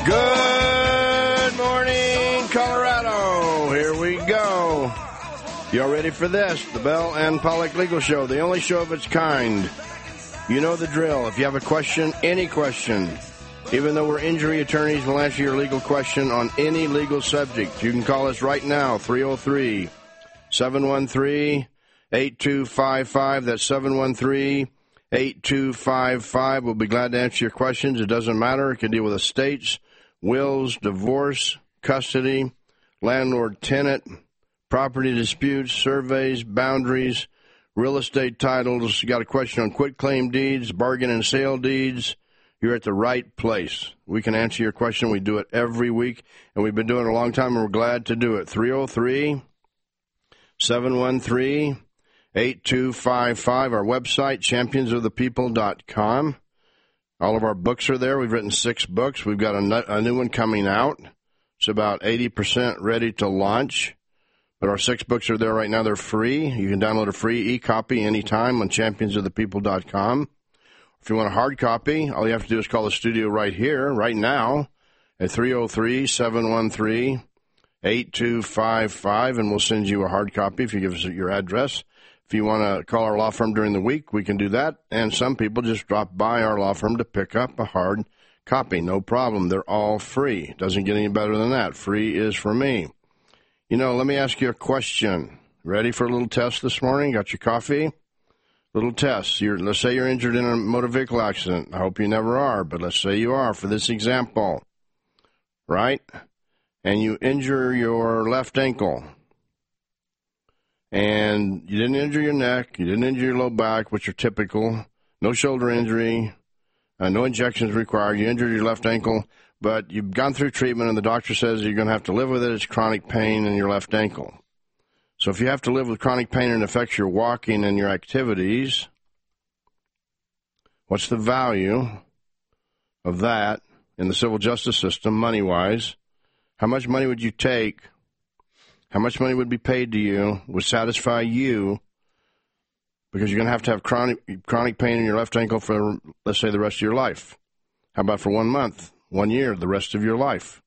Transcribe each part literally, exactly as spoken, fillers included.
Good morning, Colorado. Here we go. Y'all ready for this? The Bell and Pollock Legal Show, the only show of its kind. You know the drill. If you have a question, any question, even though we're injury attorneys, we'll answer your legal question on any legal subject. You can call us right now, three oh three, seven one three, eight two five five. That's seven one three, eight two five five. We'll be glad to answer your questions. It doesn't matter. It can deal with estates, wills, divorce, custody, landlord-tenant, property disputes, surveys, boundaries, real estate titles. You got a question on quitclaim deeds, bargain and sale deeds, you're at the right place. We can answer your question. We do it every week, and we've been doing it a long time, and we're glad to do it. three oh three, seven one three, eight two five five. Our website, champions of the people dot com. All of our books are there. We've written six books. We've got a, a new one coming out. It's about eighty percent ready to launch. But our six books are there right now. They're free. You can download a free e-copy anytime on champions of the people dot com. If you want a hard copy, all you have to do is call the studio right here, right now, at three oh three, seven one three, eight two five five, and we'll send you a hard copy if you give us your address. If you want to call our law firm during the week, we can do that. And some people just drop by our law firm to pick up a hard copy. No problem. They're all free. Doesn't get any better than that. Free is for me. You know, let me ask you a question. Ready for a little test this morning? Got your coffee? Little test. You're, let's say you're injured in a motor vehicle accident. I hope you never are, but let's say you are for this example, right? And you injure your left ankle. And you didn't injure your neck. You didn't injure your low back, which are typical. No shoulder injury. Uh, no injections required. You injured your left ankle. But you've gone through treatment, and the doctor says you're going to have to live with it. It's chronic pain in your left ankle. So if you have to live with chronic pain and it affects your walking and your activities, what's the value of that in the civil justice system, money-wise? How much money would you take? How much money would be paid to you, would satisfy you, because you're going to have to have chronic, chronic pain in your left ankle for, let's say, the rest of your life? How about for one month? One year, the rest of your life.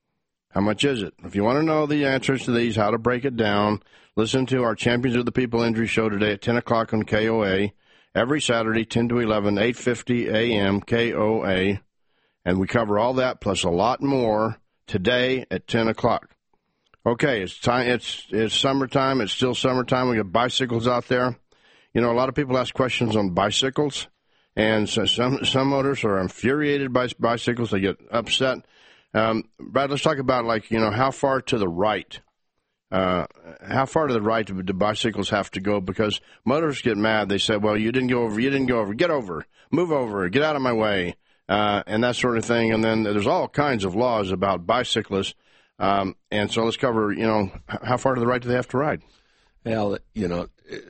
How much is it? If you want to know the answers to these, how to break it down, listen to our Champions of the People Injury Show today at ten o'clock on K O A. Every Saturday, ten to eleven, eight fifty A M, K O A. And we cover all that plus a lot more today at ten o'clock. Okay, it's time. It's it's summertime. It's still summertime. We got bicycles out there. You know, a lot of people ask questions on bicycles. And so some some motors are infuriated by bicycles. They get upset. Um, Brad, let's talk about, like, you know, how far to the right, uh, how far to the right do, do bicycles have to go? Because motorists get mad. They say, well, you didn't go over, you didn't go over, get over, move over, get out of my way, uh, and that sort of thing. And then there's all kinds of laws about bicyclists. Um, and so let's cover, you know, how far to the right do they have to ride? Well, you know, it,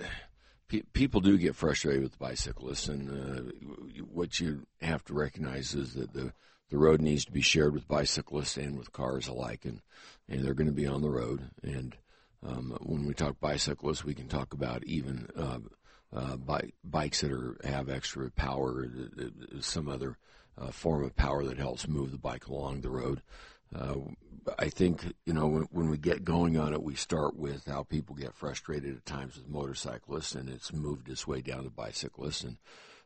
people do get frustrated with bicyclists, and uh, what you have to recognize is that the, the road needs to be shared with bicyclists and with cars alike, and, and they're going to be on the road. And um, when we talk bicyclists, we can talk about even uh, uh, bi- bikes that are have extra power, some other uh, form of power that helps move the bike along the road. Uh, I think, you know, when, when we get going on it, we start with how people get frustrated at times with motorcyclists, and it's moved its way down to bicyclists, and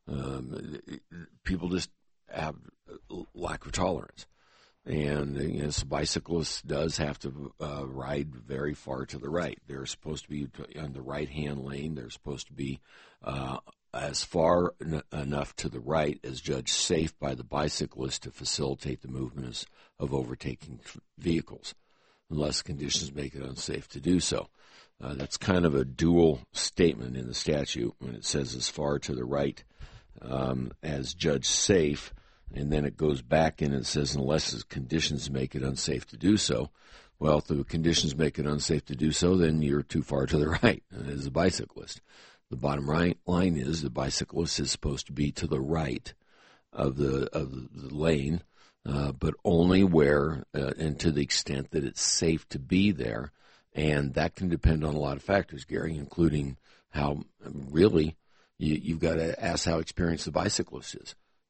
um, it, people just have a lack of tolerance. And, you know, so bicyclist does have to uh, ride very far to the right. They're supposed to be on the right-hand lane. They're supposed to be uh, as far n- enough to the right as judged safe by the bicyclist to facilitate the movement of, of overtaking vehicles, unless conditions make it unsafe to do so. Uh, that's kind of a dual statement in the statute when it says as far to the right um, as judged safe, and then it goes back in and says unless conditions make it unsafe to do so. Well, if the conditions make it unsafe to do so, then you're too far to the right as a bicyclist. The bottom right line is the bicyclist is supposed to be to the right of the of the lane, uh, but only where uh, and to the extent that it's safe to be there. And that can depend on a lot of factors, Gary, including how really you, you've got to ask how experienced the bicyclist is.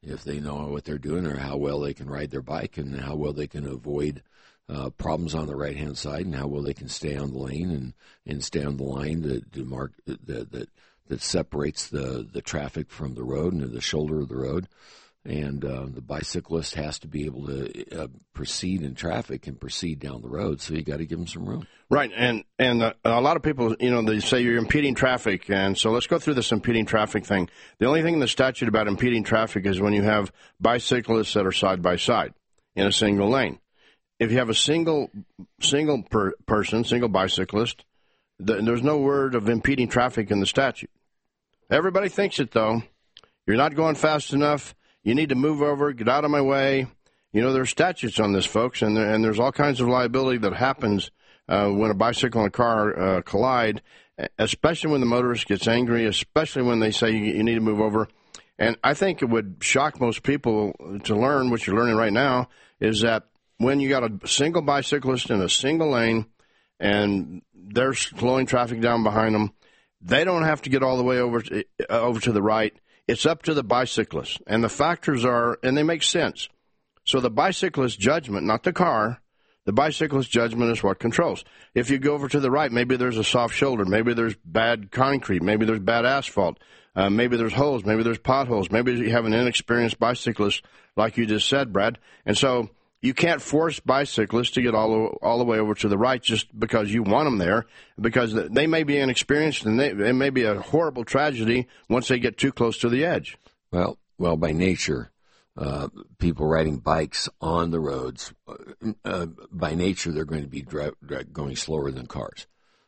if they know what they're doing or how well they can ride their bike and how well they can avoid uh, problems on the right-hand side and how well they can stay on the lane and, and stay on the line that to mark that that that separates the, the traffic from the road and the shoulder of the road. And uh, the bicyclist has to be able to uh, proceed in traffic and proceed down the road, so you got to give them some room. Right, and and uh, a lot of people, you know, they say you're impeding traffic, and so let's go through this impeding traffic thing. The only thing in the statute about impeding traffic is when you have bicyclists that are side by side in a single lane. If you have a single single per person, single bicyclist, th- there's no word of impeding traffic in the statute. Everybody thinks it, though. You're not going fast enough. You need to move over, get out of my way. You know, there are statutes on this, folks, and, there, and there's all kinds of liability that happens uh, when a bicycle and a car uh, collide, especially when the motorist gets angry, especially when they say you, you need to move over. And I think it would shock most people to learn, what you're learning right now, is that when you got a single bicyclist in a single lane and they're slowing traffic down behind them, they don't have to get all the way over to, uh, over to the right. It's up to the bicyclist, and the factors are, and they make sense. So the bicyclist's judgment, not the car, the bicyclist's judgment is what controls. If you go over to the right, maybe there's a soft shoulder, maybe there's bad concrete, maybe there's bad asphalt, uh, maybe there's holes, maybe there's potholes, maybe you have an inexperienced bicyclist, like you just said, Brad. And so you can't force bicyclists to get all, all the way over to the right just because you want them there, because they may be inexperienced and they, it may be a horrible tragedy once they get too close to the edge. Well, well, by nature, uh, people riding bikes on the roads, uh, by nature, they're going to be dri- dri- going slower than cars.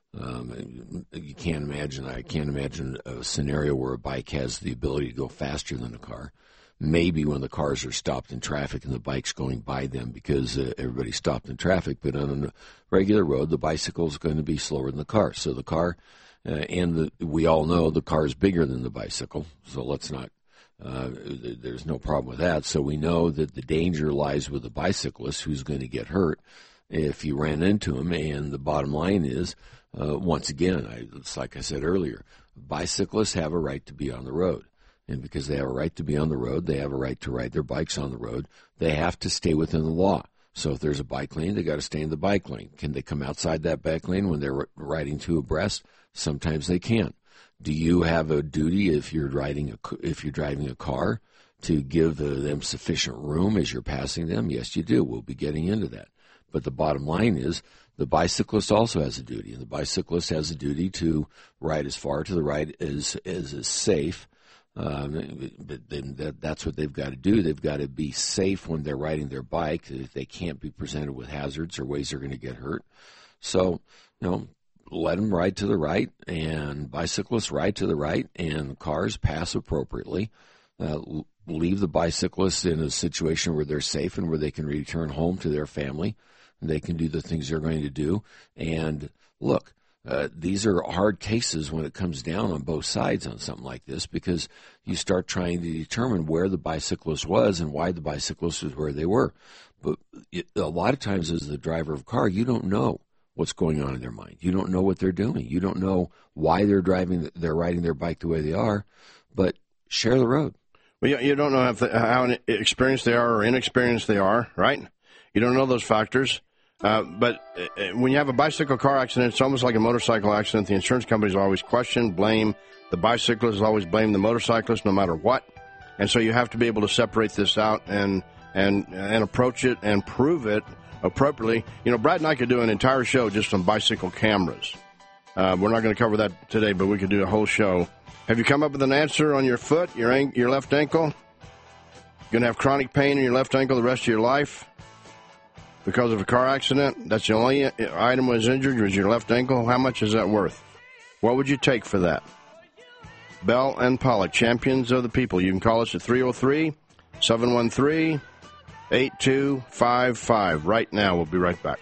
Um, you can't imagine, I can't imagine a scenario where a bike has the ability to go faster than a car. Maybe when the cars are stopped in traffic and the bike's going by them because uh, everybody's stopped in traffic. But on a regular road, the bicycle is going to be slower than the car. So the car, uh, and the, we all know the car is bigger than the bicycle. So let's not, uh, there's no problem with that. So we know that the danger lies with the bicyclist who's going to get hurt if you ran into him. And the bottom line is, uh, once again, I, it's like I said earlier, bicyclists have a right to be on the road. And because they have a right to be on the road, they have a right to ride their bikes on the road. They have to stay within the law. So if there's a bike lane, they got to stay in the bike lane. Can they come outside that bike lane when they're riding two abreast? Sometimes they can. Do you have a duty if you're riding a, if you're driving a car to give uh, them sufficient room as you're passing them? Yes, you do. We'll be getting into that. But the bottom line is the bicyclist also has a duty, and the bicyclist has a duty to ride as far to the right as as is safe. Um, but then that, that's what they've got to do. They've got to be safe when they're riding their bike. They can't be presented with hazards or ways they're going to get hurt. So, you know, let them ride to the right, and bicyclists ride to the right, and cars pass appropriately. Uh, leave the bicyclists in a situation where they're safe and where they can return home to their family. And they can do the things they're going to do. And look, Uh, these are hard cases when it comes down on both sides on something like this, because you start trying to determine where the bicyclist was and why the bicyclist was where they were. But it, a lot of times as the driver of a car, you don't know what's going on in their mind. You don't know what they're doing. You don't know why they're driving, they're riding their bike the way they are, but share the road. Well, you, you don't know if the, how experienced they are or inexperienced they are, right? You don't know those factors. Uh, but uh, when you have a bicycle car accident, it's almost like a motorcycle accident. The insurance companies always question, blame. The bicyclists always blame the motorcyclist no matter what. And so you have to be able to separate this out and and and approach it and prove it appropriately. You know, Brad and I could do an entire show just on bicycle cameras. Uh, we're not going to cover that today, but we could do a whole show. Have you come up with an answer on your foot, your an- your left ankle? You're going to have chronic pain in your left ankle the rest of your life? Because of a car accident, that's the only item was injured was your left ankle. How much is that worth? What would you take for that? Bell and Pollock, champions of the people. You can call us at three oh three, seven one three, eight two five five. Right now, we'll be right back.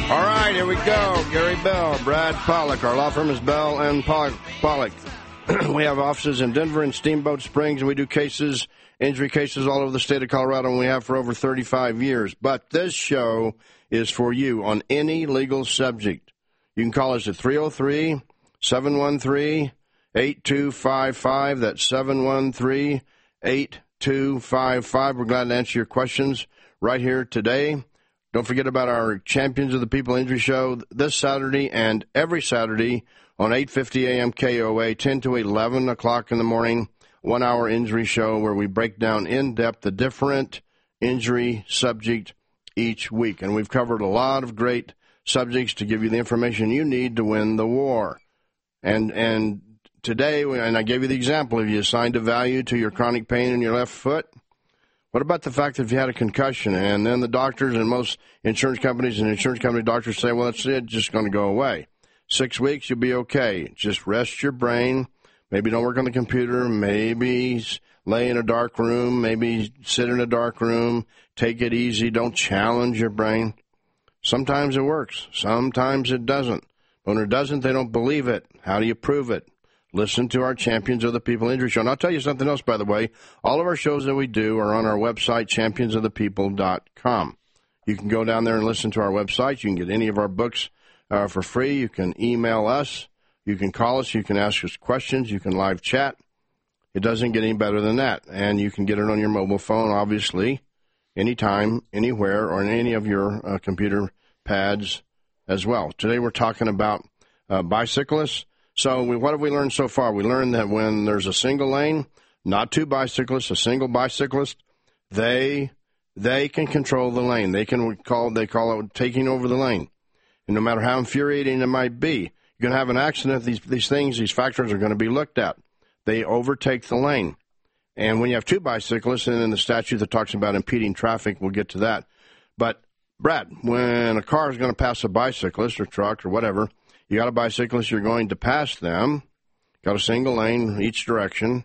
All right, here we go. Gary Bell, Brad Pollock. Our law firm is Bell and Pollock. We have offices in Denver and Steamboat Springs, and we do cases, injury cases all over the state of Colorado, and we have for over thirty-five years. But this show is for you on any legal subject. You can call us at three oh three, seven one three, eight two five five. That's seven one three, eight two five five. We're glad to answer your questions right here today. Don't forget about our Champions of the People Injury Show this Saturday and every Saturday on eight fifty a.m. K O A, ten to eleven o'clock in the morning, one-hour injury show where we break down in-depth a different injury subject each week. And we've covered a lot of great subjects to give you the information you need to win the war. And and today, and I gave you the example, if you assigned a value to your chronic pain in your left foot, what about the fact that if you had a concussion and then the doctors and most insurance companies and insurance company doctors say, well, it's, it's just going to go away. Six weeks, you'll be okay. Just rest your brain. Maybe don't work on the computer. Maybe lay in a dark room. Maybe sit in a dark room. Take it easy. Don't challenge your brain. Sometimes it works. Sometimes it doesn't. When it doesn't, they don't believe it. How do you prove it? Listen to our Champions of the People Injury Show. And I'll tell you something else, by the way. All of our shows that we do are on our website, champions of the people dot com. You can go down there and listen to our website. You can get any of our books uh, for free. You can email us. You can call us. You can ask us questions. You can live chat. It doesn't get any better than that. And you can get it on your mobile phone, obviously, anytime, anywhere, or in any of your uh, computer pads as well. Today we're talking about uh, bicyclists. So we, what have we learned so far? We learned that when there's a single lane, not two bicyclists, a single bicyclist, they they can control the lane. They can call they call it taking over the lane. And no matter how infuriating it might be, you're going to have an accident. These these things, these factors are going to be looked at. They overtake the lane. And when you have two bicyclists, and in the statute that talks about impeding traffic, we'll get to that. But Brad, when a car is going to pass a bicyclist or truck or whatever, you got a bicyclist, you're going to pass them, got a single lane each direction.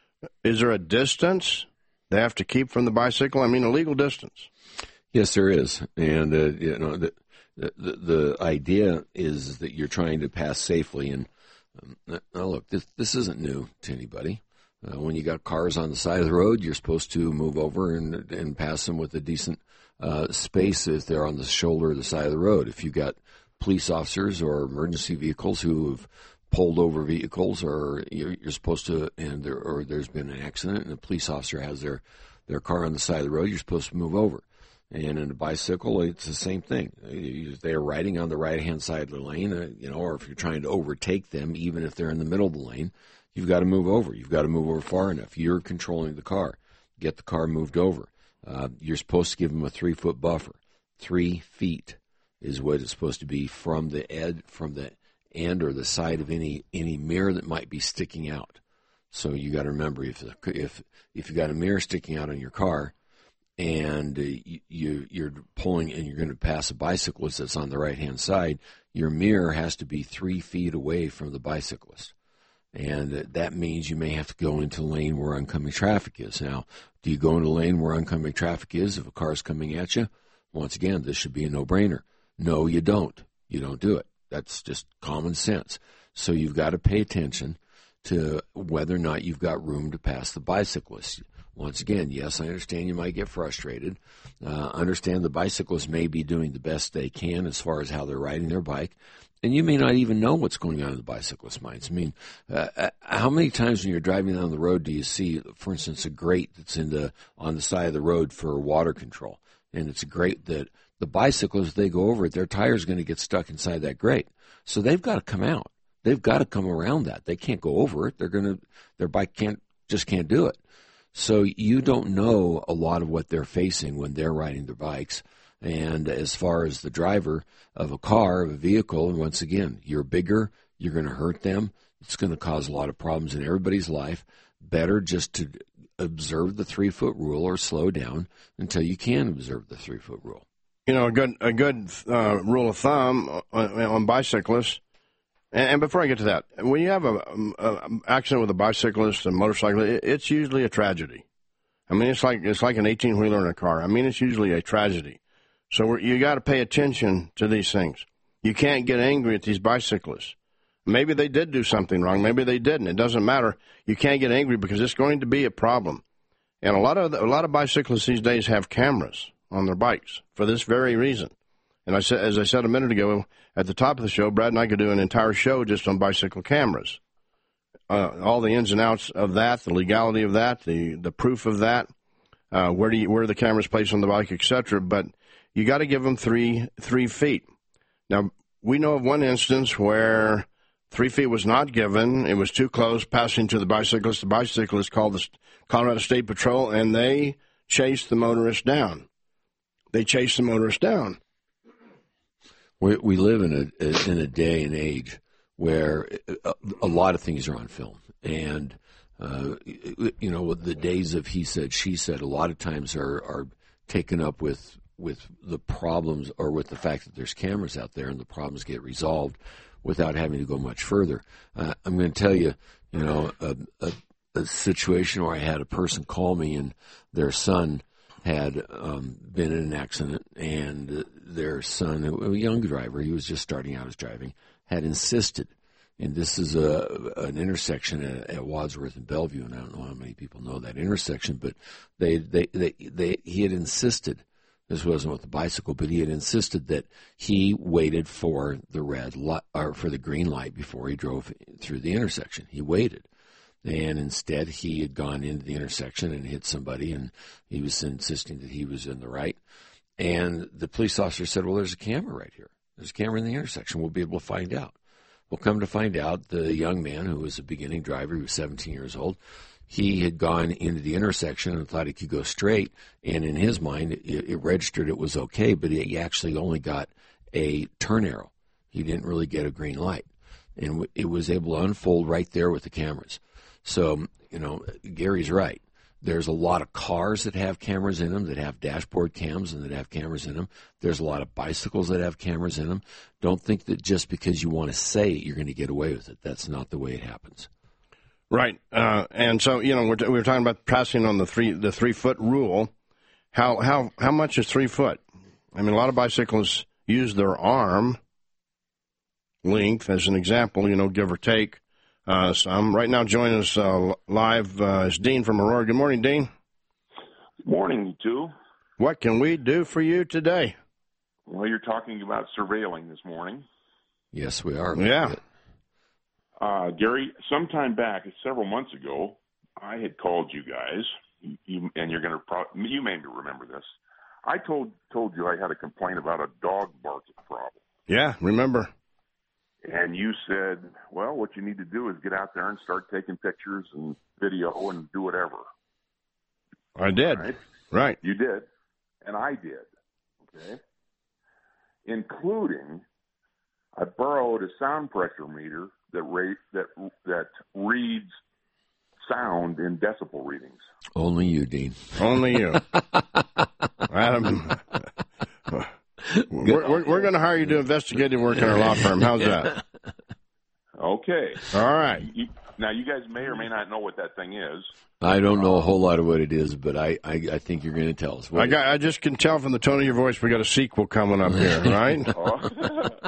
Is there a distance they have to keep from the bicycle? I mean, a legal distance. Yes, there is. And, uh, you know, the, the, the idea is that you're trying to pass safely. And um, now, look, this, this isn't new to anybody. Uh, when you got cars on the side of the road, you're supposed to move over and, and pass them with a decent uh, space if they're on the shoulder or the side of the road. If you got police officers or emergency vehicles who have pulled over vehicles, or you're, you're supposed to, and there, or there's been an accident and a police officer has their, their car on the side of the road, you're supposed to move over. And in a bicycle, it's the same thing. They're riding on the right-hand side of the lane, uh, you know, or if you're trying to overtake them, even if they're in the middle of the lane, you've got to move over. You've got to move over far enough. You're controlling the car. Get the car moved over. Uh, you're supposed to give them a three-foot buffer. Three feet is what it's supposed to be from the ed, from the end or the side of any any mirror that might be sticking out. So you got to remember, if if if you got a mirror sticking out on your car, and uh, you you're pulling and you're going to pass a bicyclist that's on the right hand side, your mirror has to be three feet away from the bicyclist, and uh, that means you may have to go into a lane where oncoming traffic is. Now, do you go into a lane where oncoming traffic is if a car's coming at you? Once again, this should be a no-brainer. No, you don't. You don't do it. That's just common sense. So you've got to pay attention to whether or not you've got room to pass the bicyclist. Once again, yes, I understand you might get frustrated. Uh, understand the bicyclists may be doing the best they can as far as how they're riding their bike, and you may not even know what's going on in the bicyclist's minds. I mean, uh, how many times when you're driving down the road do you see, for instance, a grate that's in the on the side of the road for water control, and it's a grate that the bicyclists, they go over it, their tire's going to get stuck inside that grate. So they've got to come out. They've got to come around that. They can't go over it. They're going to, their bike can't, just can't do it. So you don't know a lot of what they're facing when they're riding their bikes. And as far as the driver of a car, of a vehicle, and once again, you're bigger, you're going to hurt them. It's going to cause a lot of problems in everybody's life. Better just to observe the three-foot rule or slow down until you can observe the three-foot rule. You know, a good a good uh, rule of thumb on, on bicyclists, and, and before I get to that, when you have an accident with a bicyclist and motorcycle, it, it's usually a tragedy. I mean, it's like it's like an eighteen-wheeler in a car. I mean, it's usually a tragedy. So we're, you got to pay attention to these things. You can't get angry at these bicyclists. Maybe they did do something wrong. Maybe they didn't. It doesn't matter. You can't get angry because it's going to be a problem. And a lot of a lot of bicyclists these days have cameras on their bikes for this very reason. And I said, as I said a minute ago, at the top of the show, Brad and I could do an entire show just on bicycle cameras. Uh, all the ins and outs of that, the legality of that, the, the proof of that, uh, where do you, where are the cameras placed on the bike, et cetera. But you got to give them three three feet. Now, we know of one instance where three feet was not given. It was too close, passing to the bicyclist. The bicyclist called the Colorado State Patrol, and they chased the motorist down. They chased the motorist down. We, we live in a in a day and age where a, a lot of things are on film, and uh, you know the days of he said, she said, a lot of times are are taken up with with the problems or with the fact that there's cameras out there, and the problems get resolved without having to go much further. Uh, I'm going to tell you, you know, a, a, a situation where I had a person call me, and their son had um, been in an accident, and their son, a young driver, he was just starting out his driving, had insisted, and this is a, an intersection at, at Wadsworth and Bellevue, and I don't know how many people know that intersection, but they, they, they, they, he had insisted, this wasn't with the bicycle, but he had insisted that he waited for the red light, or for the green light before he drove through the intersection. He waited. And instead, he had gone into the intersection and hit somebody, and he was insisting that he was in the right. And the police officer said, well, there's a camera right here. There's a camera in the intersection. We'll be able to find out. Well, come to find out, the young man who was a beginning driver, he was seventeen years old, he had gone into the intersection and thought he could go straight, and in his mind, it, it registered it was okay, but he actually only got a turn arrow. He didn't really get a green light. And it was able to unfold right there with the cameras. So, you know, Gary's right. There's a lot of cars that have cameras in them, that have dashboard cams and that have cameras in them. There's a lot of bicycles that have cameras in them. Don't think that just because you want to say it, you're going to get away with it. That's not the way it happens. Right. Uh, and so, you know, we're, t- we were talking about passing on the three the three foot rule. How how how much is three foot? I mean, a lot of bicyclists use their arm length as an example, you know, give or take. Uh, some. Right now, joining us uh, live uh, is Dean from Aurora. Good morning, Dean. Good morning, you two. What can we do for you today? Well, you're talking about surveilling this morning. Yes, we are. Yeah. Uh, Gary, sometime back, several months ago, I had called you guys, you, and you're going to pro- you may remember this. I told told you I had a complaint about a dog barking problem. Yeah, remember. And you said, well, what you need to do is get out there and start taking pictures and video and do whatever. I did. Right? Right. You did. And I did. Okay. Including, I borrowed a sound pressure meter that rate, that that reads sound in decibel readings. Only you, Dean. Only you. Adam. We're, we're, we're going to hire you to do investigative work in our law firm. How's that? Okay. All right. You, now, you guys may or may not know what that thing is. I don't know a whole lot of what it is, but I, I, I think you're going to tell us. What I got. I just can tell from the tone of your voice we got a sequel coming up here, right? Oh.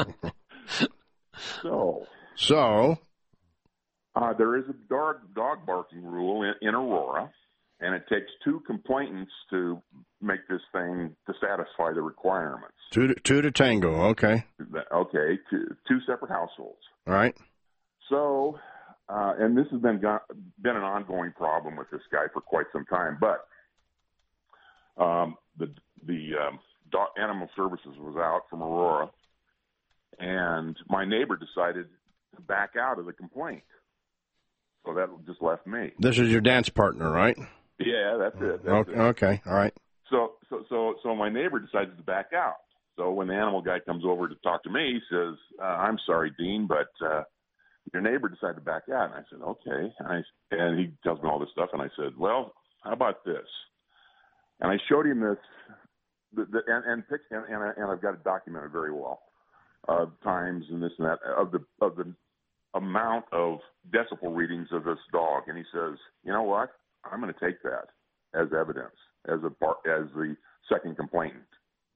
so, so uh, there is a dog, dog barking rule in, in Aurora, and it takes two complainants to make this thing to satisfy the requirements. Two to, two to tango, okay. Okay, two, two separate households. All right. So, uh, and this has been got, been an ongoing problem with this guy for quite some time. But um, the the um, dog, Animal Services was out from Aurora, and my neighbor decided to back out of the complaint. So that just left me. This is your dance partner, right? Yeah, that's it. That's okay, it. okay, all right. So, so, so, so my neighbor decided to back out. So when the animal guy comes over to talk to me, he says, uh, "I'm sorry, Dean, but uh, your neighbor decided to back out." And I said, "Okay." And, I, and he tells me all this stuff, and I said, "Well, how about this?" And I showed him this, the, the, and and, and, and, I, and I've got it documented very well, uh, times and this and that of the of the amount of decibel readings of this dog. And he says, "You know what? I'm going to take that as evidence, as a part, as the second complainant."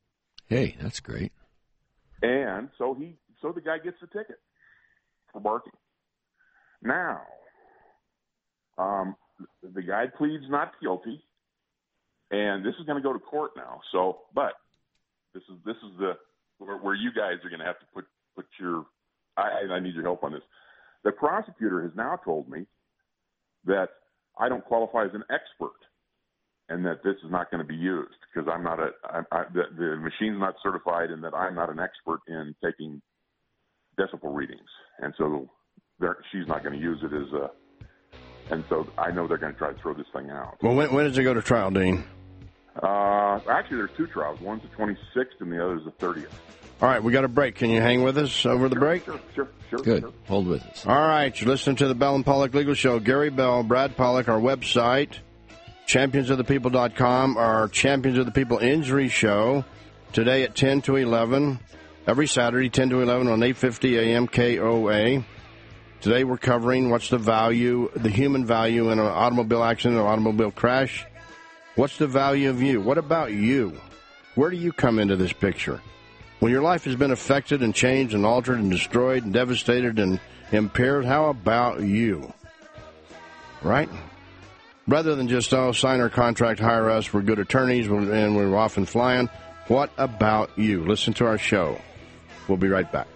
Hey, that's great. And so he, so the guy gets the ticket for barking. Now, um, the guy pleads not guilty, and this is going to go to court now. So, but this is this is the where, where you guys are going to have to put put your. I, I need your help on this. The prosecutor has now told me that I don't qualify as an expert, and that this is not going to be used because I'm not a I, I, the, the machine's not certified, and that I'm not an expert in taking decibel readings, and so she's not going to use it as a. And so I know they're going to try to throw this thing out. Well, when, when does it go to trial, Dean? Uh, actually, there's two trials. One's the twenty-sixth, and the other's the thirtieth. All right, we got a break. Can you hang with us over the Sure, break? Sure, sure, sure. Good. Sure. Hold with us. All right, you're listening to the Bell and Pollock Legal Show. Gary Bell, Brad Pollock, our website, champions of the people dot com, our Champions of the People Injury Show, today at ten to eleven, every Saturday, ten to eleven on eight fifty A M K O A. Today we're covering what's the value, the human value in an automobile accident or automobile crash. What's the value of you? What about you? Where do you come into this picture? When your life has been affected and changed and altered and destroyed and devastated and impaired, how about you? Right? Rather than just, oh, sign our contract, hire us, we're good attorneys, and we're off and flying. What about you? Listen to our show. We'll be right back.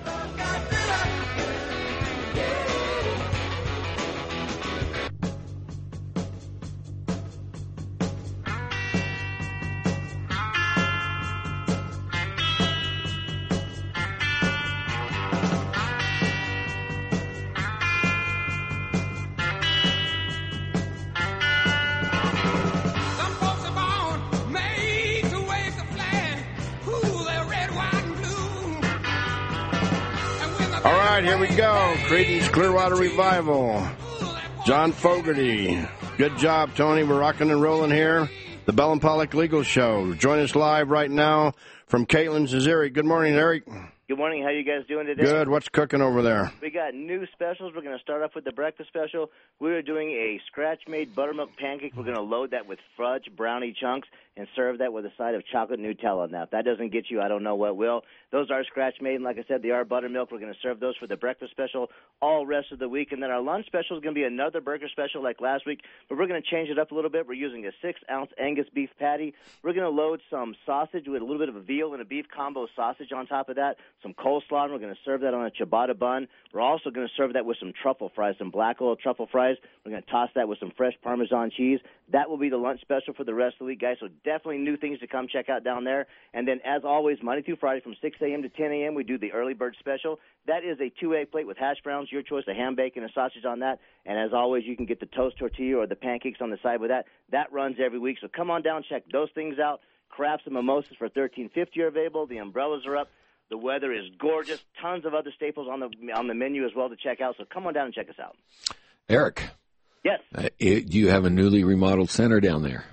Here we go. Creedence Clearwater Revival. John Fogerty. Good job, Tony. We're rocking and rolling here. The Bell and Pollock Legal Show. Join us live right now from Caitlin's is Eric. Good morning, Eric. Good morning. How you guys doing today? Good. What's cooking over there? We got new specials. We're going to start off with the breakfast special. We are doing a scratch-made buttermilk pancake. We're going to load that with fudge brownie chunks and serve that with a side of chocolate Nutella. Now, if that doesn't get you, I don't know what will. Those are scratch-made, and like I said, they are buttermilk. We're going to serve those for the breakfast special all rest of the week. And then our lunch special is going to be another burger special like last week, but we're going to change it up a little bit. We're using a six-ounce Angus beef patty. We're going to load some sausage with a little bit of a veal and a beef combo sausage on top of that, some coleslaw. We're going to serve that on a ciabatta bun. We're also going to serve that with some truffle fries, some black oil truffle fries. We're going to toss that with some fresh Parmesan cheese. That will be the lunch special for the rest of the week, guys. So definitely new things to come check out down there. And then, as always, Monday through Friday from six a.m. to ten a.m., we do the early bird special. That is a two-egg plate with hash browns, your choice, a ham bacon, a sausage on that. And as always, you can get the toast tortilla or the pancakes on the side with that. That runs every week. So come on down, check those things out. Crafts and mimosas for thirteen fifty are available. The umbrellas are up. The weather is gorgeous. Tons of other staples on the on the menu as well to check out. So come on down and check us out. Eric. Yes. Uh, it, do you have a newly remodeled center down there?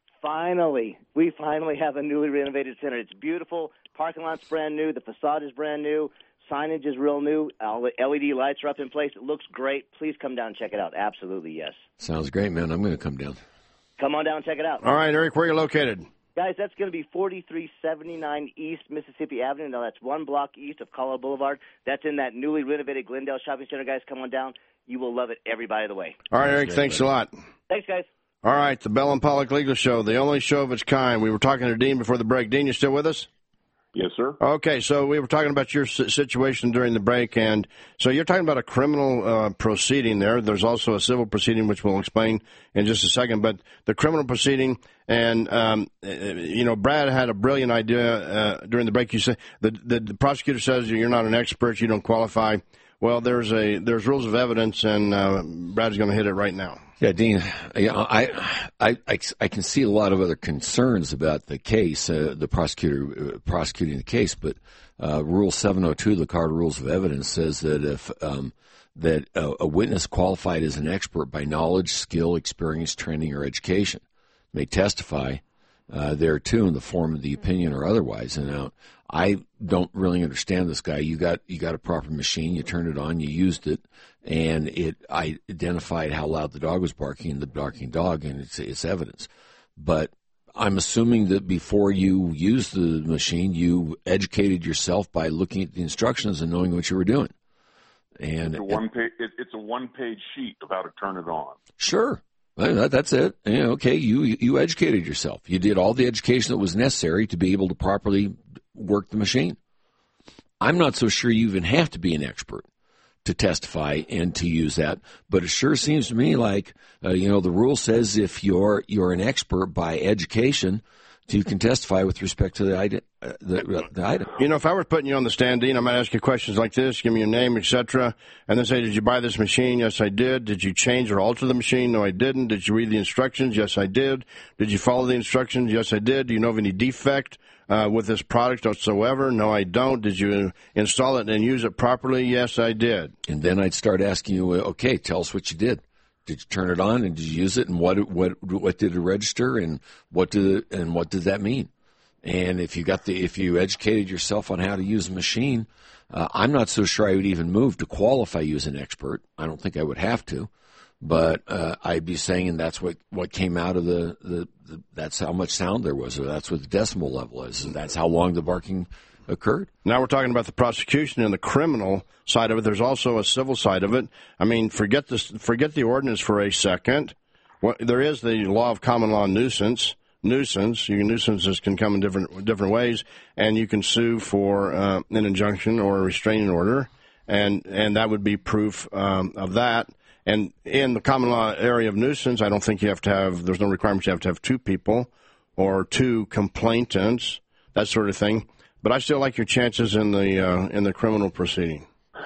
Finally. We finally have a newly renovated center. It's beautiful. Parking lot's brand new. The facade is brand new. Signage is real new. All the L E D lights are up in place. It looks great. Please come down and check it out. Absolutely, yes. Sounds great, man. I'm going to come down. Come on down and check it out. All right, Eric, where are you located? Guys, that's going to be forty-three seventy-nine East Mississippi Avenue. Now, that's one block east of Colorado Boulevard. That's in that newly renovated Glendale Shopping Center. Guys, come on down. You will love it every bite of the way. All right, Eric, thanks a lot. Thanks, guys. All right, the Bell and Pollock Legal Show, the only show of its kind. We were talking to Dean before the break. Dean, you still with us? Yes, sir. Okay, so we were talking about your situation during the break, and so you're talking about a criminal uh, proceeding there. There's also a civil proceeding, which we'll explain in just a second. But the criminal proceeding, and um, you know, Brad had a brilliant idea uh, during the break. You said the, the the prosecutor says you're not an expert, you don't qualify. Well, there's a there's rules of evidence, and uh, Brad's going to hit it right now. Yeah, Dean, I, I, I, I can see a lot of other concerns about the case, uh, the prosecutor uh, prosecuting the case, but uh, Rule seven oh two, the Card Rules of Evidence, says that if um, that a, a witness qualified as an expert by knowledge, skill, experience, training, or education may testify uh, thereto in the form of the opinion or otherwise. And now, I don't really understand this guy. You got you got a proper machine, you turned it on, you used it, and it I identified how loud the dog was barking and the barking dog, and it's it's evidence. But I'm assuming that before you used the machine, you educated yourself by looking at the instructions and knowing what you were doing. And it's a one page. It, it's a one-page sheet of how to turn it on. Sure, well, that's it. You know, okay, you you educated yourself. You did all the education that was necessary to be able to properly work the machine. I'm not so sure you even have to be an expert to testify and to use that, but it sure seems to me like uh, you know the rule says if you're you're an expert by education, you can testify with respect to the item. Uh, the, the item. You know, if I were putting you on the stand, Dean, I might ask you questions like this: give me your name, et cetera, and then say, "Did you buy this machine?" Yes, I did. Did you change or alter the machine? No, I didn't. Did you read the instructions? Yes, I did. Did you follow the instructions? Yes, I did. Do you know of any defect uh, with this product whatsoever? No, I don't. Did you install it and use it properly? Yes, I did. And then I'd start asking you, okay, tell us what you did. Did you turn it on and did you use it, and what what what did it register, and what did it, and what did that mean? And if you got the if you educated yourself on how to use a machine, uh, I'm not so sure I would even move to qualify you as an expert. I don't think I would have to, but uh, I'd be saying, and that's what, what came out of the, the, the that's how much sound there was, or that's what the decimal level is, and that's how long the barking occurred. Now we're talking about the prosecution and the criminal side of it. There's also a civil side of it. I mean, forget this, forget the ordinance for a second. What, there is the law of common law nuisance. Nuisance, you can, nuisances can come in different different ways, and you can sue for uh, an injunction or a restraining order, and and that would be proof um, of that. And in the common law area of nuisance, I don't think you have to have. There's no requirement you have to have two people or two complainants, that sort of thing. But I still like your chances in the uh, in the criminal proceeding.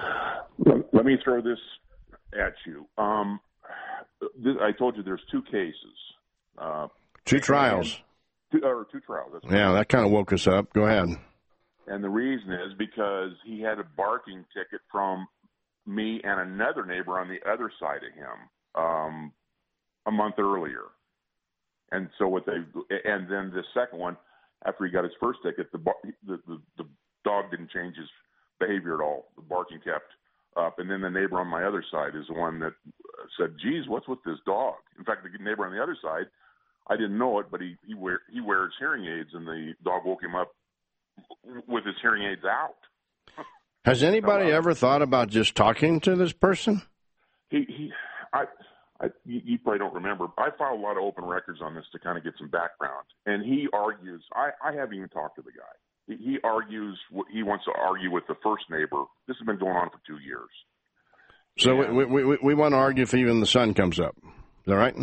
Let, let me throw this at you. Um, th- I told you there's two cases. Uh, two trials. Two, or two trials. That's yeah, right. That kind of woke us up. Go ahead. And the reason is because he had a barking ticket from me and another neighbor on the other side of him um, a month earlier. And so what they and then the second one, after he got his first ticket, the, the the the dog didn't change his behavior at all. The barking kept up. And then the neighbor on my other side is the one that said, "Geez, what's with this dog?" In fact, the neighbor on the other side, I didn't know it, but he he, wear, he wears hearing aids, and the dog woke him up with his hearing aids out. Has anybody no, ever thought about just talking to this person? He he, I. I, you, you probably don't remember. I filed a lot of open records on this to kind of get some background. And he argues, I, I haven't even talked to the guy. He, he argues, he wants to argue with the first neighbor. This has been going on for two years. So and, we, we, we, we want to argue if even the sun comes up. Is that right?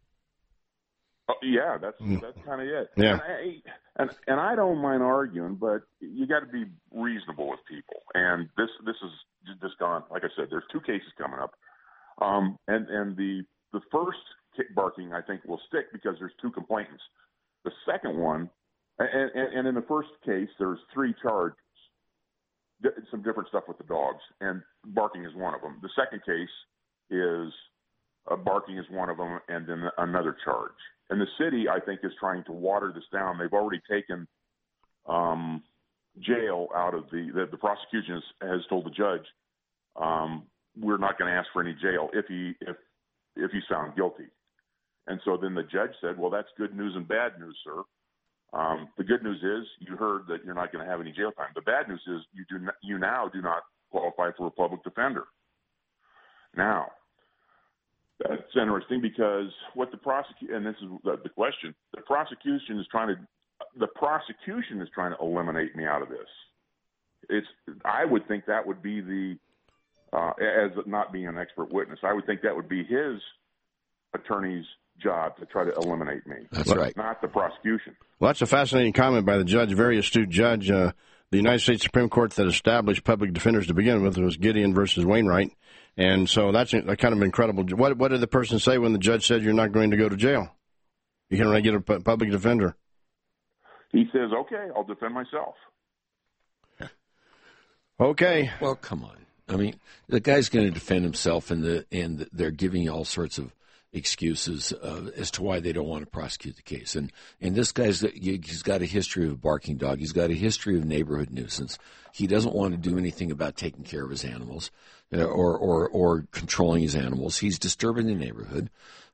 Uh, yeah, that's that's kind of it. Yeah. And I, and, and I don't mind arguing, but you got to be reasonable with people. And this this is just gone. Like I said, there's two cases coming up. Um, and, and the, the first kick barking, I think, will stick because there's two complainants. The second one, and, and, and in the first case, there's three charges, some different stuff with the dogs, and barking is one of them. The second case is uh, barking is one of them, and then another charge. And the city, I think, is trying to water this down. They've already taken um, jail out of the, the, the prosecution has, has told the judge, um, we're not going to ask for any jail if he if if he's found guilty. And so then the judge said, well, that's good news and bad news, sir. Um, the good news is you heard that you're not going to have any jail time. The bad news is you do not, you now do not qualify for a public defender. Now, that's interesting because what the prosecution, and this is the, the question, the prosecution is trying to the prosecution is trying to eliminate me out of this. It's I would think that would be the Uh, as not being an expert witness, I would think that would be his attorney's job to try to eliminate me. That's right. Not the prosecution. Well, that's a fascinating comment by the judge, very astute judge. Uh, the United States Supreme Court that established public defenders to begin with was Gideon versus Wainwright. And so that's a, a kind of incredible. What, what did the person say when the judge said you're not going to go to jail? You can only get a public defender. He says, okay, I'll defend myself. Okay. Well, come on. I mean, the guy's going to defend himself, and the and they're giving you all sorts of excuses uh, as to why they don't want to prosecute the case. And and this guy's he's got a history of a barking dog. He's got a history of neighborhood nuisance. He doesn't want to do anything about taking care of his animals uh, or or or controlling his animals. He's disturbing the neighborhood.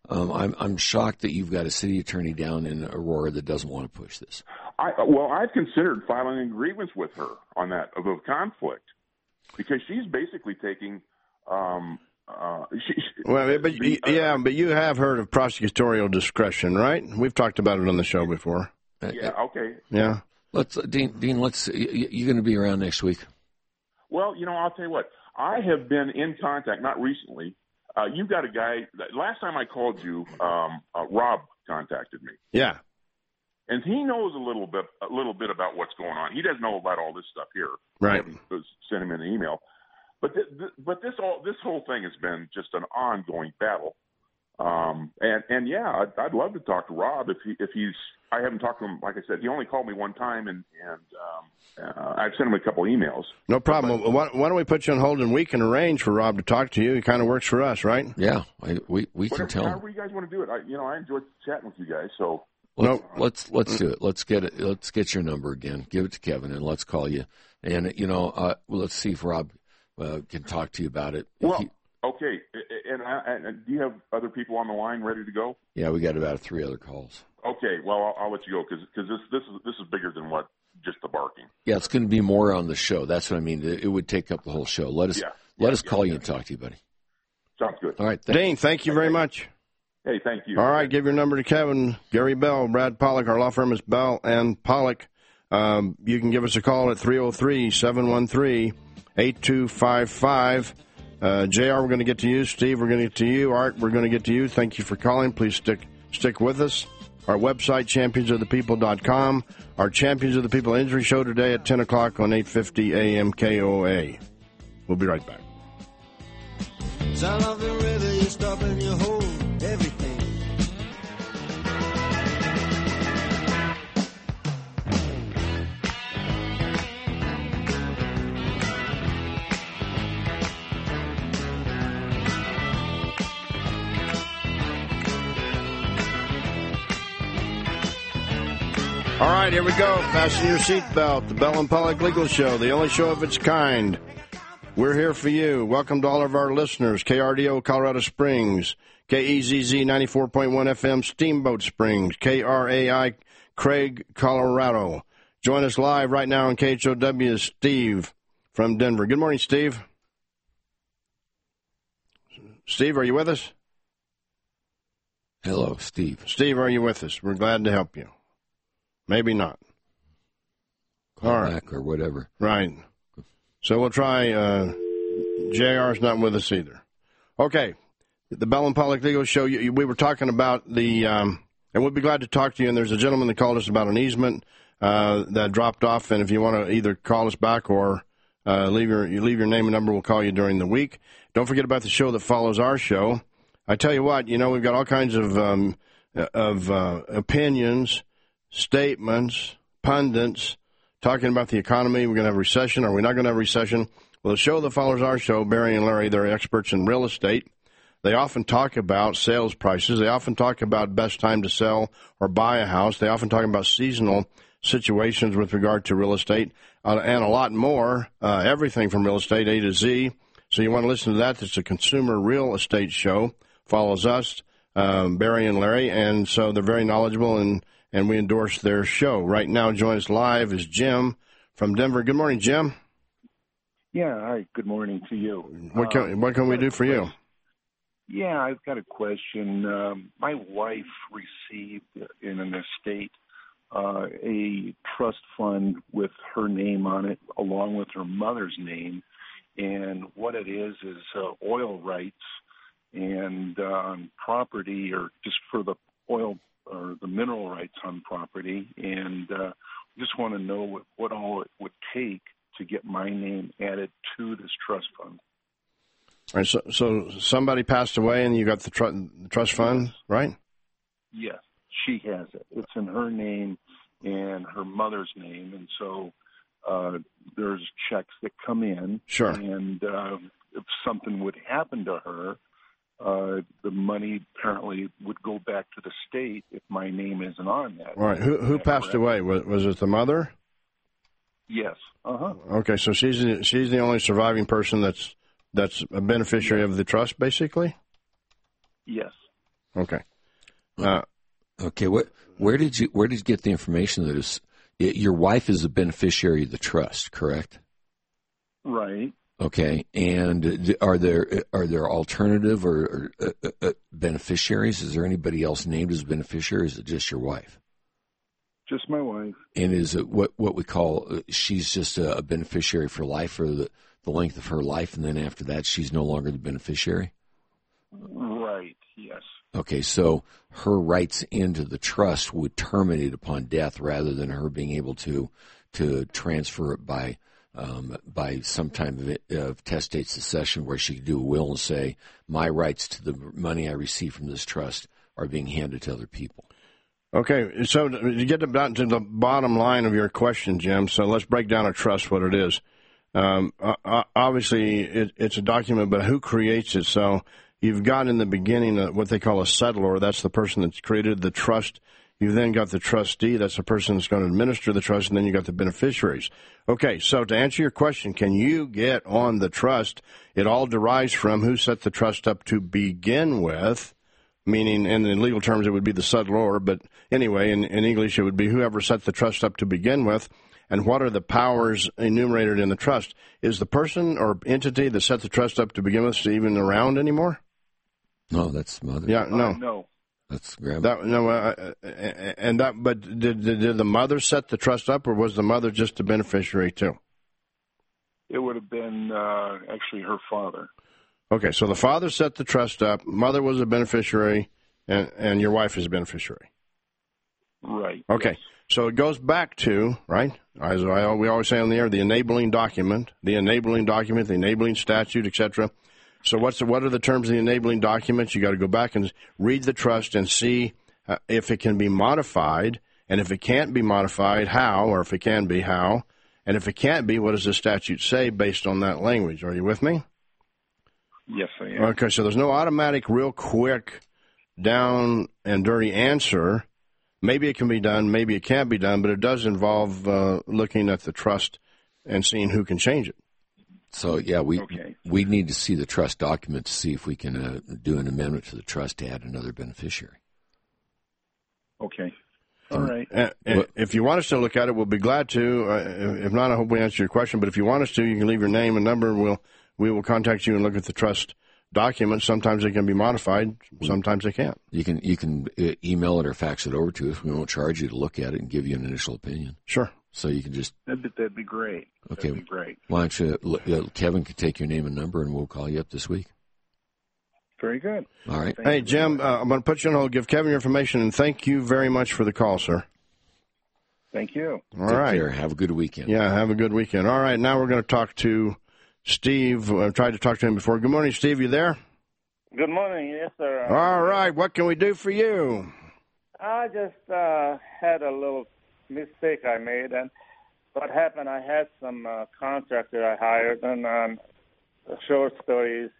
Um, I'm I'm shocked that you've got a city attorney down in Aurora that doesn't want to push this. I, well, I've considered filing a grievance with her on that of a conflict because she's basically taking. Um, uh, she, well, but the, uh, yeah, but you have heard of prosecutorial discretion, right? We've talked about it on the show before. Yeah. Okay. Yeah. Let's uh, Dean. Dean, let's. You, you going to be around next week? Well, you know, I'll tell you what. I have been in contact, not recently. Uh, you've got a guy. Last time I called you, um, uh, Rob contacted me. Yeah. And he knows a little bit, a little bit about what's going on. He doesn't know about all this stuff here. Right. I sent him an email, but th- th- but this all this whole thing has been just an ongoing battle. Um, and and yeah, I'd, I'd love to talk to Rob if he if he's. I haven't talked to him. Like I said, he only called me one time, and and um, uh, I've sent him a couple emails. No problem. But, why, why don't we put you on hold and we can arrange for Rob to talk to you? He kind of works for us, right? Yeah, I, we we whatever, can tell him. However you guys want to do it. I, you know, I enjoyed chatting with you guys. So Let's, no. let's let's do it. Let's get it. Let's get your number again. Give it to Kevin, and let's call you. And you know, uh, well, let's see if Rob uh, can talk to you about it. If well, he, okay. And, and, and do you have other people on the line ready to go? yeah, we got about three other calls. Okay. Well, I'll, I'll let you go because because this this is this is bigger than what just the barking. Yeah, it's going to be more on the show. That's what I mean. It would take up the whole show. Let us Yeah. let Yeah, us call yeah, you yeah. and talk to you, buddy. Sounds good. All right, thank Dean, thank you very much. Hey, thank you. All right, give your number to Kevin, Gary Bell, Brad Pollock. Our law firm is Bell and Pollock. Um, you can give us a call at three oh three, seven one three, eight two five five. Uh, J R, we're going to get to you. Steve, we're going to get to you. Art, we're going to get to you. Thank you for calling. Please stick stick with us. Our website, champions of the people dot com. Our Champions of the People Injury Show today at ten o'clock on eight fifty A M K O A. We'll be right back. Sound of the river, you stop and you hold everything. All right, here we go. Fasten your seatbelt. The Bell and Pollock Legal Show, the only show of its kind. We're here for you. Welcome to all of our listeners. K R D O, Colorado Springs. K E Z Z, ninety-four point one F M, Steamboat Springs. K R A I, Craig, Colorado. Join us live right now on K H O W is Steve from Denver. Good morning, Steve. Steve, are you with us? Hello, Steve. Steve, are you with us? We're glad to help you. Maybe not. Call All right. back or whatever. Right. So we'll try. Uh, J R's not with us either. Okay. The Bell and Pollock Legal Show, you, you, we were talking about the, um, and we'll be glad to talk to you, and there's a gentleman that called us about an easement uh, that dropped off, and if you want to either call us back or uh, leave your you leave your name and number, we'll call you during the week. Don't forget about the show that follows our show. I tell you what, you know, we've got all kinds of, um, of uh, opinions, statements, pundits, talking about the economy. We're going to have a recession. Are we not going to have a recession? Well, the show that follows our show, Barry and Larry, they're experts in real estate. They often talk about sales prices. They often talk about best time to sell or buy a house. They often talk about seasonal situations with regard to real estate uh, and a lot more, uh, everything from real estate A to Z. So you want to listen to that. It's a consumer real estate show. Follows us, um, Barry and Larry, and so they're very knowledgeable, and and we endorse their show. Right now, join us live is Jim from Denver. Good morning, Jim. Yeah, hi. Good morning to you. What can, Um, what can we do for you? Yeah, I've got a question. Um, my wife received in an estate uh, a trust fund with her name on it, along with her mother's name. And what it is is uh, oil rights and um, property, or just for the oil or the mineral rights on property. And uh, just want to know what, what all it would take to get my name added to this trust fund. All right, so, so somebody passed away and you got the, tr- the trust fund, right? Yes, she has it. It's in her name and her mother's name. And so uh, there's checks that come in. Sure. And uh, if something would happen to her, uh, the money apparently would go back to the state if my name isn't on that. All right. Who who passed away? Was, was it the mother? Yes. Uh-huh. Okay, so she's the, she's the only surviving person that's that's a beneficiary of the trust, basically? Yes. Okay. Uh, okay. What? Where did you Where did you get the information that is your wife is the beneficiary of the trust? Correct. Right. Okay. And are there are there alternative or, or uh, uh, beneficiaries? Is there anybody else named as a beneficiary? Or is it just your wife? Just my wife. And is it what what we call uh, she's just a, a beneficiary for life for the, the length of her life, and then after that she's no longer the beneficiary? Right, yes. Okay, so her rights into the trust would terminate upon death rather than her being able to to transfer it by um, by some type of, of testate succession where she could do a will and say, my rights to the money I receive from this trust are being handed to other people. Okay, so to get down to the bottom line of your question, Jim, so let's break down a trust, what it is. Um, obviously, it, it's a document, but who creates it? So you've got in the beginning uh, what they call a settlor. That's the person that's created the trust. You've then got the trustee. That's the person that's going to administer the trust. And then you got the beneficiaries. Okay, so to answer your question, can you get on the trust? It all derives from who set the trust up to begin with, meaning in the legal terms it would be the settlor. But anyway, in, in English it would be whoever set the trust up to begin with. And what are the powers enumerated in the trust? Is the person or entity that set the trust up to begin with even around anymore? No, that's mother. Yeah, no, Uh, no. That's grandma. That, no, uh, and that. But did, did did the mother set the trust up, or was the mother just a beneficiary too? It would have been uh, actually her father. Okay, so the father set the trust up. Mother was a beneficiary, and and your wife is a beneficiary. Right. Okay, Yes. so it goes back to right. As I, we always say on the air, the enabling document, the enabling document, the enabling statute, et cetera. So what's the, what are the terms of the enabling documents? You got to go back and read the trust and see uh, if it can be modified, and if it can't be modified, how, or if it can be, how, and if it can't be, what does the statute say based on that language? Are you with me? Yes, I am. Okay, so there's no automatic, real quick, down and dirty answer. Maybe it can be done, maybe it can't be done, but it does involve uh, looking at the trust and seeing who can change it. So, yeah, we Okay. we need to see the trust document to see if we can uh, do an amendment to the trust to add another beneficiary. Okay. All right. And, and if you want us to look at it, we'll be glad to. Uh, if not, I hope we answer your question. But if you want us to, you can leave your name and number, and we'll, we will contact you and look at the trust documents. Sometimes they can be modified, sometimes they can't. You can you can uh, email it or fax it over to us. We won't charge you to look at it and give you an initial opinion. Sure. So you can just... That'd be, that'd be great. Okay. That'd be great. Why don't you... Uh, Kevin can take your name and number, and we'll call you up this week. Very good. All right. Thank Hey, you. Jim, uh, I'm going to put you on hold, give Kevin your information, and thank you very much for the call, sir. Thank you. All Take right. care. Have a good weekend. Yeah, have a good weekend. All right, now we're going to talk to Steve. I've tried to talk to him before. Good morning, Steve. You there? Good morning. Yes, sir. All right. What can we do for you? I just uh, had a little mistake I made, and what happened, I had some uh, contractor I hired, and um, short stories.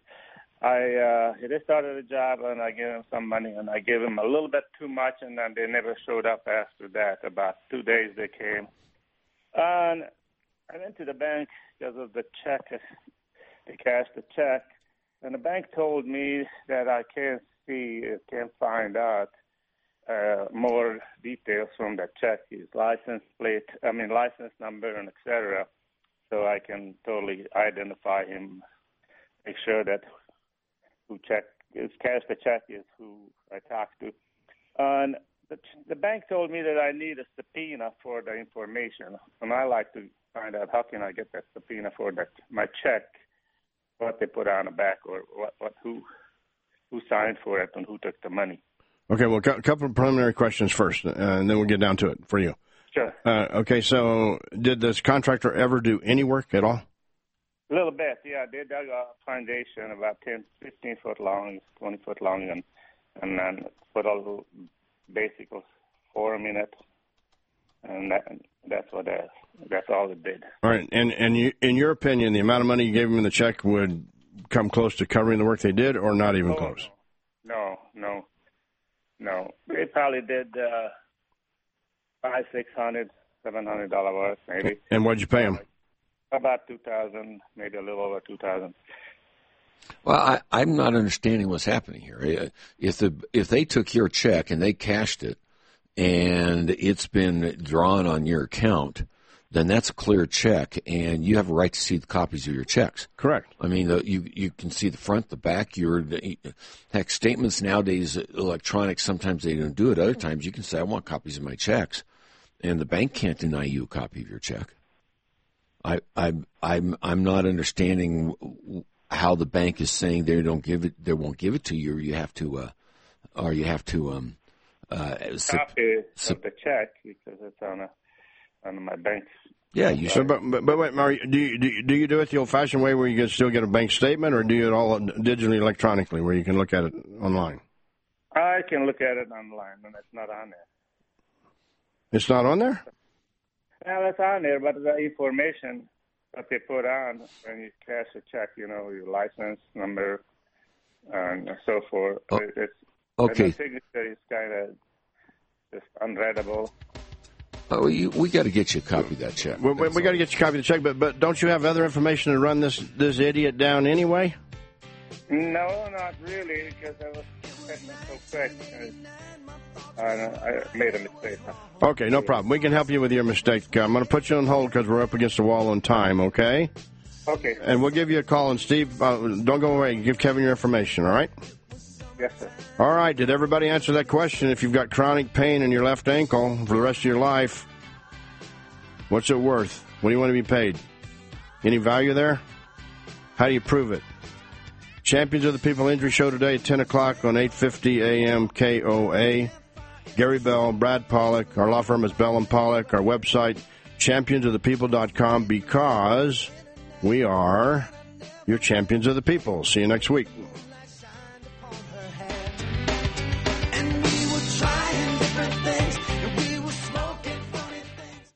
I uh, they started a job, and I gave him some money, and I gave him a little bit too much, and then they never showed up after that. About two days they came, and I went to the bank because of the check. They cashed the check, and the bank told me that I can't see, can't find out uh, more details from the check, his license plate, I mean license number, and et cetera, so I can totally identify him, make sure that who check is cashed the check is who I talked to. And the, the bank told me that I need a subpoena for the information, and I like to find out how can I get that subpoena for that my check, what they put on the back, or what, what who who signed for it and who took the money. Okay, well, a couple of preliminary questions first, uh, and then we'll get down to it for you. Sure. Uh, okay, so did this contractor ever do any work at all? A little bit, yeah. They dug a foundation about ten, fifteen foot long, twenty foot long, and and then put a little basic form in it, and that, that's what that, that's all it did. All right, and and you, in your opinion, the amount of money you gave them in the check would come close to covering the work they did, or not even Oh, close? No, no, no. They probably did uh, five, six hundred, seven hundred dollar worth, maybe. And what'd you pay them? About two thousand, maybe a little over two thousand. Well, I, I'm not understanding what's happening here. If the if they took your check and they cashed it, and it's been drawn on your account, then that's a clear check, and you have a right to see the copies of your checks. Correct. I mean, the, you you can see the front, the back. Your heck, statements nowadays, electronic. Sometimes they don't do it. Other times, you can say, "I want copies of my checks," and the bank can't deny you a copy of your check. I I I'm I'm not understanding how the bank is saying they don't give it, they won't give it to you. Or you have to, uh, or you have to um, uh, copy of the check because it's on a. on my bank. Yeah, you so, but, but, but wait, Mario, do you, do you do you do it the old-fashioned way where you can still get a bank statement, or do you do it all digitally, electronically, where you can look at it online? I can look at it online, and it's not on there. It's not on there? Well, it's on there, but the information that they put on when you cash a check, you know, your license number and so forth. Oh, it's, okay. And the signature is kind of just unreadable. Oh, you, we got to get you a copy of that check. We, we, we got to get you a copy of the check, but but don't you have other information to run this this idiot down anyway? No, not really, because I was setting it so quick. I, I made a mistake. Okay, no problem. We can help you with your mistake. I'm going to put you on hold because we're up against the wall on time, okay? Okay. And we'll give you a call. And, Steve, uh, don't go away. Give Kevin your information, all right? Yes, sir. All right. Did everybody answer that question? If you've got chronic pain in your left ankle for the rest of your life, what's it worth? What do you want to be paid? Any value there? How do you prove it? Champions of the People Injury Show today at ten o'clock on eight fifty A M K O A. Gary Bell, Brad Pollock. Our law firm is Bell and Pollock. Our website, champions of the people dot com, because we are your champions of the people. See you next week.